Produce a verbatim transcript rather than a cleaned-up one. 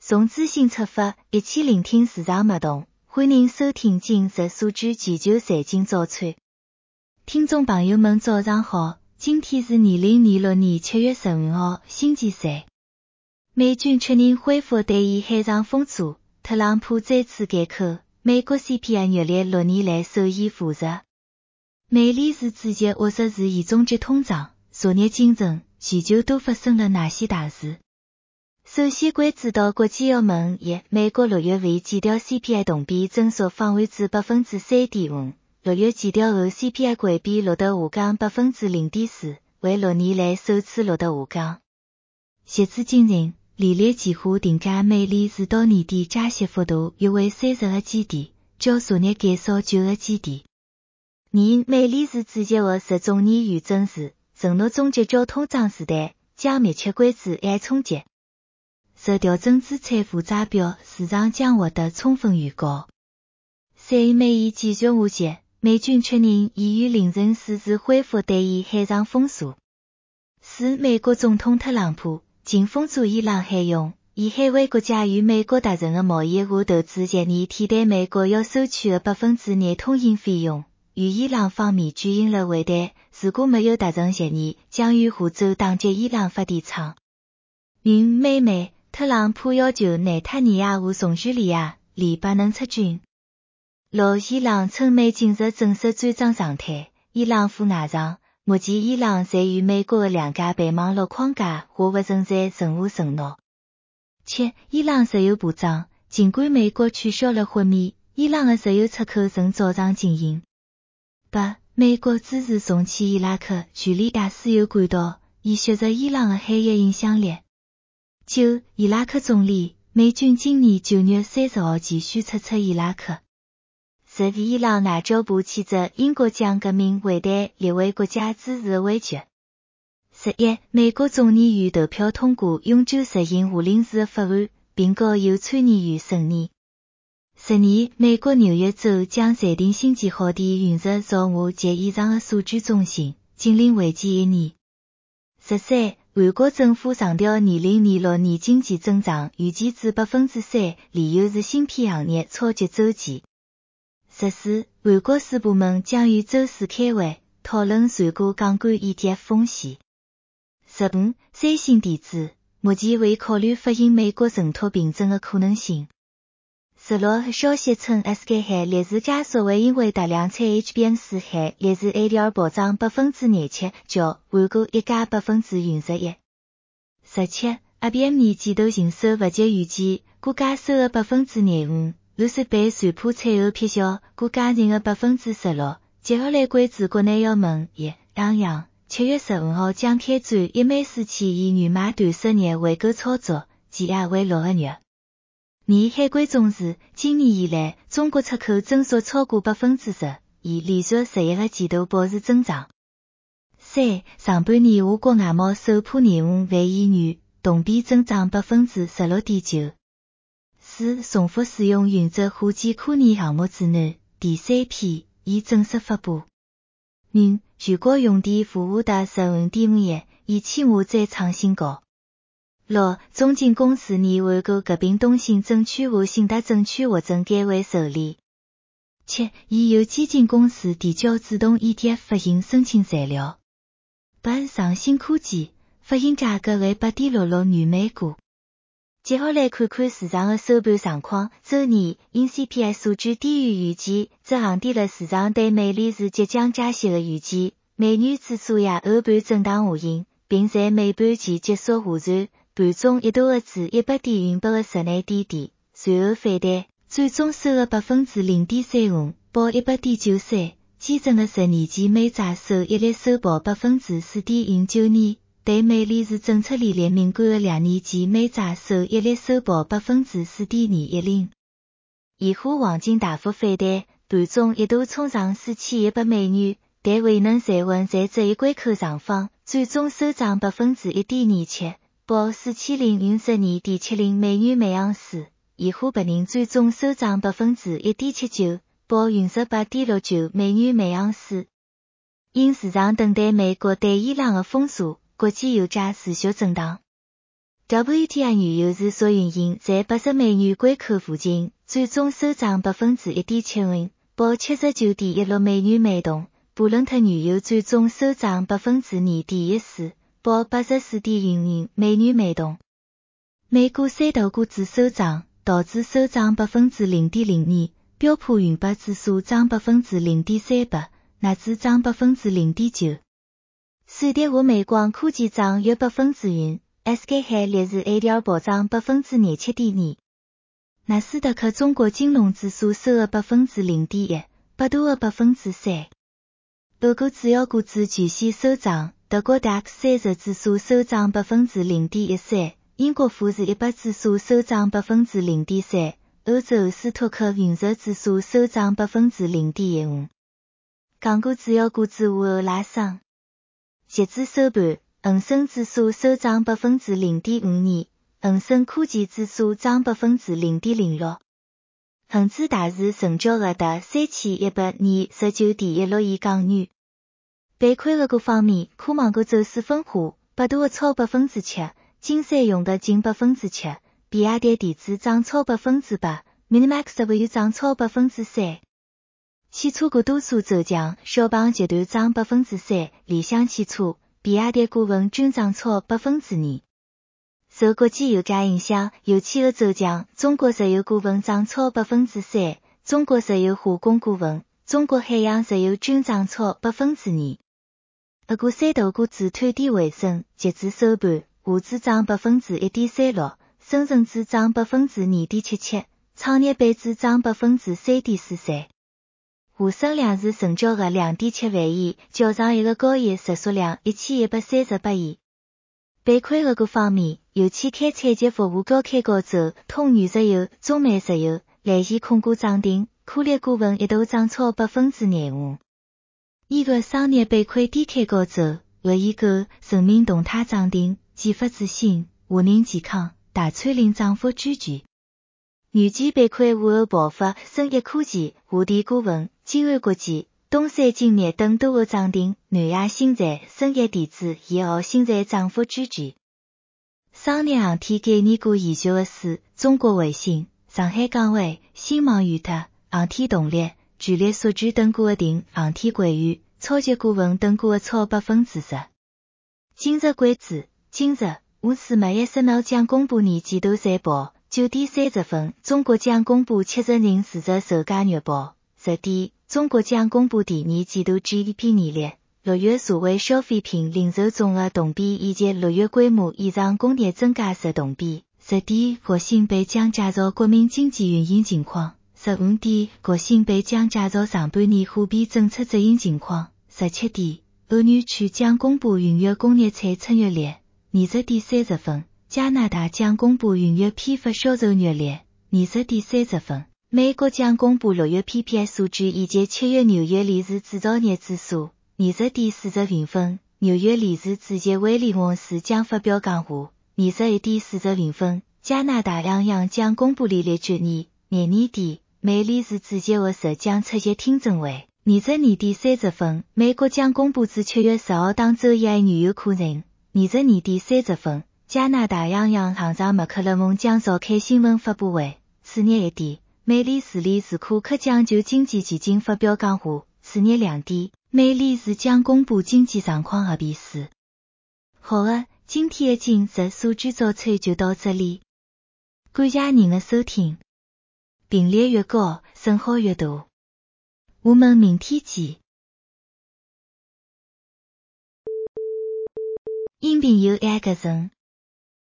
从资讯出发，一起聆听市场脉动。欢迎收听今日数据全球财经早餐。听众朋友们早上好，今天是二零二六年七月十五号，星期三。美军确认恢复对伊海上封锁，特朗普再次改口，美国 C P I 月历六年来首现负值。美联储主席或者是严重级通胀，昨日清晨，全球都发生了哪些大事？首先关注到国际澳门一，美国六月份基调 C P I 同比增速放缓至 百分之三点五， 六月基调后 C P I 季比录得下降 百分之零点四， 为六年来首次录得下降。截至今日，利率期货定价美联储到年底加息幅度约为三十个基点，较昨日减少九个基点。二，美联储主席获释众议院证实，承诺终结较通胀时代，将密切关注 A I 冲击。受调整资产负债表，市场将获得充分预告。三，美元继续下跌，美军确认已于凌晨四时恢复对伊海上封锁。四，美国总统特朗普禁封锁伊朗海用，以海为国家与美国达成的贸易和投资协议替代美国要收取的百分之二通行费用，与伊朗方面举行了会谈，如果没有达成协议，将与荷州打击伊朗发电厂。五，美美特朗普要求内塔尼亚胡从叙利亚、黎巴嫩撤军。六，伊朗称美进入正式战争状态，伊朗赴外长，目前伊朗在与美国的两家备忘录框架下不存在任何承诺。七，伊朗石油部长，尽管美国取消了豁免，伊朗的石油出口仍照常进行。八，美国支持重启伊拉克叙利亚石油管道，以削弱伊朗的海域影响力。九，伊拉克总理，美军今年九月三十号继续撤出伊拉克。十，伊朗外交部谴责英国将革命会谈列为国家支持的威胁。十一，美国众议院投票通过永久实行夏令时的法案，并告由参议院审议。十二，美国纽约州将暂停星级号电运入造华及以上的数据中心，禁令为期一年。十三，韩国政府上调二零二六年经济增长预计至 百分之三， 理由是芯片行业超级周期。十四，韩国四部门将于周四开会，讨论传过杠杆 E T F 风险。十五，三星电子目前未考虑发行美国承托凭证的可能性。十六，消息称 S K 海烈士加速会因为大量产 H B M 四 海烈士 A D R 暴涨 百分之廿七， 较韩国一家 百分之四十一。十七， I B M 年季度营收不及预期，股价收的 百分之廿五， 陆续被传播产后撇销，股价认的 百分之十六。接下来关注国内要闻一，央行七月十五号将开展一枚四千亿原码短十日回购操作，期限为六个月。二，海关重视，今年以来，中国出口增速超过 百分之十，已连续十一个季度保持增长。三，上半年华国外贸首批业务万亿元，同比增长 百分之十六点九。四，重复使用原则火箭科研项目指南第三批已正式发布。五，全国用电负荷达 十五点五亿，以千瓦再创新高。六，中金公司拟回购合并东信证券和信达证券获证改为受理。七，已有基金公司提交自动 E T F 发行申请材料。八，上新科技发行价格为 八点六六元每股。接下来看看市场的收盘状况。周二，因 C P I 数据低于预期，这降低了市场对美联储即将加息的预期。美元指数也后盘震荡下行，并在尾盘前结束下挫，盘中一度至一百点运八个十内低点，随后反弹，最终收了 百分之零点三五， 报一百点九三。基准的十年期美债收益率收报 百分之四点零九年，对美联储政策利率敏感的两年期美债收益率收报 百分之四点二一零。现货黄金大幅反弹，盘中一度冲上四千一百美元，但未能站稳在这一关口上方，最终收涨 百分之一点二七，报四千零五十二点七零美元每盎司。现货白银最终收涨 百分之一点七九，报五十八点六九美元每盎司。因市场等待美国对伊朗的封锁，国际油价持续震荡。 W T I 原油是所运营在八十美元关口附近，最终收涨 百分之一点七五，报 七十九点一六美元每桶。布伦特原油最终收涨 百分之二点一四，报 八十四点零五美元每桶。美股三大股指收涨，道指收涨 百分之零点零二，标普五百指数涨 百分之零点三八，纳指涨 百分之零点九。瑞典和美光科技涨约 百分之一。S K 海力士 A D R 暴涨 百分之廿七点二，纳斯达克中国金融指数收了 百分之零点一，百度的 百分之三。欧股主要股指全线收涨，德国 D A X 三十指数收涨 百分之零点一三，英国富时一百指数收涨 百分之零点三，欧洲斯托克陨石指数收涨 百分之零点一五。港股主要股指午后拉升，截至收盘。恒生指数收涨 百分之零点五二，恒生科技指数涨 百分之零点零六。恒指大市成交额达三千一百二十九点一六亿港元。板块个股方面，科网股走势分化，百度的超 百分之七，金山用的近 百分之七，比亚迪电子涨超 百分之八， Minimax W 涨超 百分之三。汽车股多数走强，小鹏集团涨 百分之三，理想汽车、比亚迪股份均涨超 百分之二。受国际油价影响，油气的走强，中国石油股份涨超 百分之三，中国石油化工股份、中国海洋石油均涨超 百分之二。俄股三大股指推低回升，截至收盘，沪指涨 百分之一点三六，深圳指涨 百分之二点七七，创业板指涨 百分之三点四三。沪深两市成交额 两点七万亿，较上一个交易日数量一千一百三十八亿。板块个股方面，油气开采及服务高开高走，通源石油、中煤石油、蓝线控股涨停，科力股份一度涨超 百分之廿五。医药商业板块低开高走，乐医购、人民动态涨停，建发智信、华宁健康、大川林涨幅居前。软件板块午后爆发，深业科技、华电股份、金安国际、东山精密等多个涨停，南亚新材、深业电子、怡豪新材涨幅居前。商业航天概念股研究的是中国卫星、上海港湾、新航预特、航天动力、全力数据等股的定航天规划、超级股份等股的超 百分之十。今日关注，今日五四 M S M L 将公布年季度财报。九点三十分，中国将公布七十人市值售价月报。十点，中国将公布第二季度 G D P 年率。六月社会消费品零售总额同比以及六月规模以上工业增加值同比。十点，国新办将介绍国民经济运行情况。十五点，国新办将介绍上半年货币政策执行情况。十七点，欧元区将公布五月工业产出月率。二十点三十分。加拿大将公布五月批发销售月率。二十点三十分，美国将公布六月 P P I 数据以及七月纽约联市制造业指数。二十点四十五分，纽约联市主席威廉旺斯将发表讲话。二十一点四十五分，加拿大央行将公布利率决议。廿二点，美联储主席沃什将出席听证会。二十二点三十分，美国将公布至七月十号当周以来原油库存。二十二点三十分。加拿大央行行长麦克勒蒙将召开新闻发布会。次日一点，美联储理事库克将就经济前景发表讲话。次日两点，美联储将公布经济状况和变数。好了，今天的今日数据早餐就到这里，感谢您的收听。频率越高，损耗越大。我们明天见。音频由爱格森。